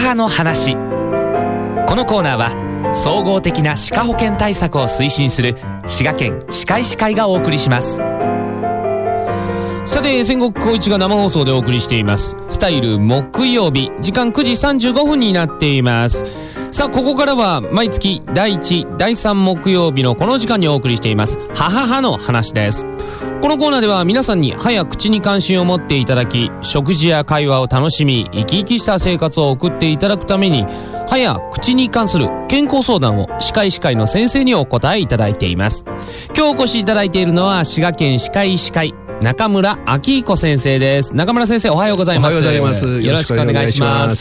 母の話。このコーナーは総合的な歯科保健対策を推進する滋賀県歯科医師会がお送りします。さて、千石光一が生放送でお送りしていますスタイル木曜日、時間9時35分になっています。さあ、ここからは毎月第1、第3木曜日のこの時間にお送りしています母の話です。このコーナーでは皆さんに歯や口に関心を持っていただき、食事や会話を楽しみ、生き生きした生活を送っていただくために、歯や口に関する健康相談を歯科医師会の先生にお答えいただいています。今日お越しいただいているのは滋賀県歯科医師会中村明彦先生です。中村先生、おはようございます。 おはようございます。 よろしくお願いします。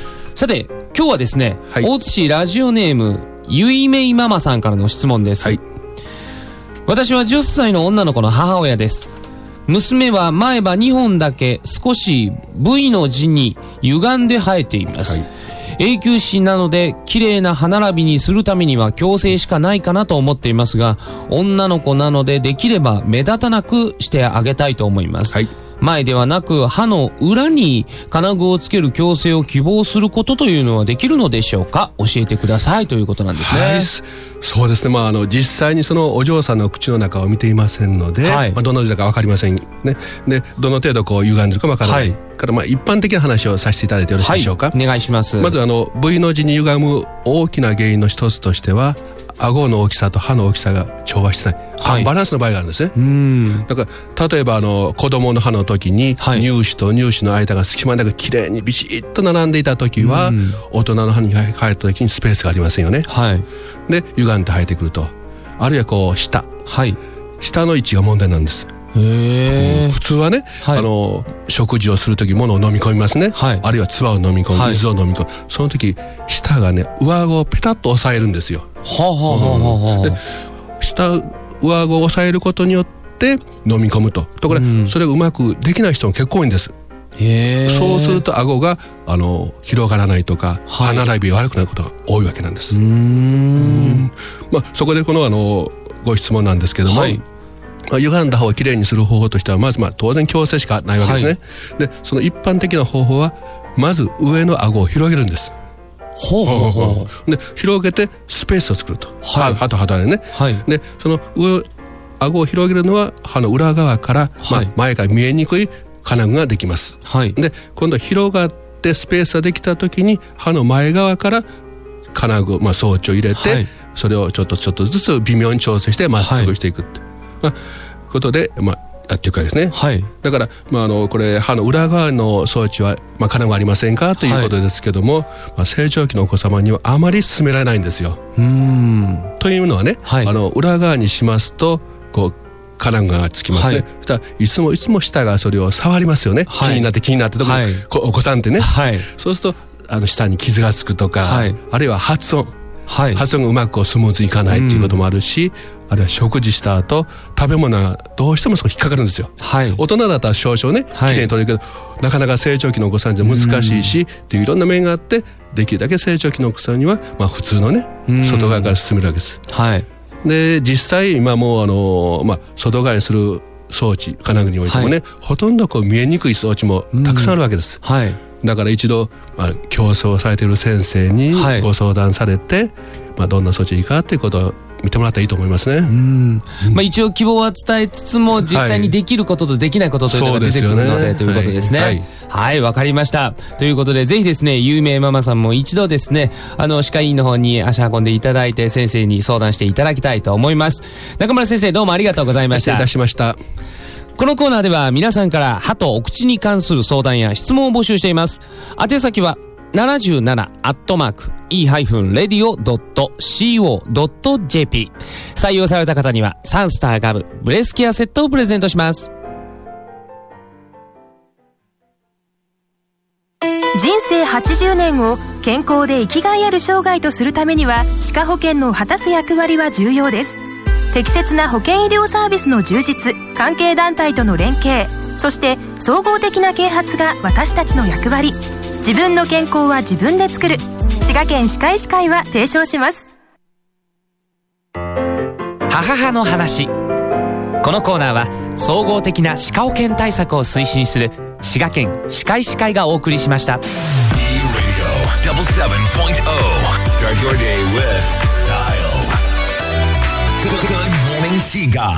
さて、今日はですね、大津市ラジオネームゆいめいママさんからの質問です。私は10歳の女の子の母親です。娘は前歯2本だけ少し V の字に歪んで生えています。永久歯なので綺麗な歯並びにするためには矯正しかないかなと思っていますが、女の子なのでできれば目立たなくしてあげたいと思います。前ではなく歯の裏に金具をつける矯正を希望することというのはできるのでしょうか。教えてくださいということなんですね。 そうですね、実際にそのお嬢さんの口の中を見ていませんので、どの字だか分かりませんね。で、どの程度こう歪んでるか分からない、から一般的な話をさせていただいてよろしいでしょうか。 お願いします。 まずV の字に歪む大きな原因の一つとしては、顎の大きさと歯の大きさが調和してない、バランスの場合があるんですね。だから例えば子供の歯の時に、乳歯と乳歯の間が隙間なくきれいにビシッと並んでいた時は、大人の歯に生えた時にスペースがありませんよね。で、歪んで生えてくると、あるいは下の位置が問題なんです。普通はね、食事をするとき物を飲み込みますね、あるいは唾を飲み込む、水を飲み込む、その時舌がね、上顎をペタッと押さえるんですよ。で、上顎を押さえることによって飲み込むと。ところがそれがうまくできない人も結構多いんです。そうすると顎が広がらないとか、歯並びが悪くなることが多いわけなんです。そこでこのご質問なんですけども、歪んだ歯をきれいにする方法としては、まず当然矯正しかないわけですね。で、その一般的な方法は、まず上の顎を広げるんです。で、広げてスペースを作ると、歯と歯でね。で、その顎を広げるのは歯の裏側から、前から見えにくい金具ができます。で、今度広がってスペースができた時に、歯の前側から金具、装置を入れて、それをちょっとずつ微妙に調整してまっすぐしていくってことで、やっていくわけですね。だから、これ歯の裏側の装置は、金具ありませんかということですけども、成長期のお子様にはあまり勧められないんですよ。というのはね、裏側にしますと金具がつきますね。そしたらいつも舌がそれを触りますよね。気になってとか、お子さんってね、そうすると舌に傷がつくとか、あるいは発音がうまくスムーズにいかないっていうこともあるし、あるいは食事した後食べ物がどうしてもそこ引っかかるんですよ。大人だったら少々ね、きれいに取れるけど、なかなか成長期のお子さんじゃ難しいしっていういろんな面があって、できるだけ成長期のお子さんには、普通のね、外側から進めるわけです。で、実際今も外側にする装置、金具においてもね、ほとんど見えにくい装置もたくさんあるわけです。だから一度、矯正されている先生にご相談されて、どんな措置いいかということを見てもらったらいいと思いますね。一応希望は伝えつつも、実際にできることとできないことというのが出てくるので、ということですね。わかりました。ということで、ぜひですね、有名ママさんも一度ですね、歯科医院の方に足運んでいただいて、先生に相談していただきたいと思います。中村先生、どうもありがとうございました。 失礼いたしました。 このコーナーでは皆さんから歯とお口に関する相談や質問を募集しています。宛先は77@e-radio.co.jp。 採用された方にはサンスターガムブレスケアセットをプレゼントします。 人生80年を健康で生きがいある生涯とするためには、歯科保険の果たす役割は重要です。適切な保険医療サービスの充実、関係団体との連携、そして総合的な啓発が私たちの役割。自分の健康は自分で作る。滋賀県歯科医師会は提唱します。 母の話。このコーナーは総合的な歯科保険対策を推進する滋賀県歯科医師会がお送りしました。 Start your day with style. Good morning, Shiga.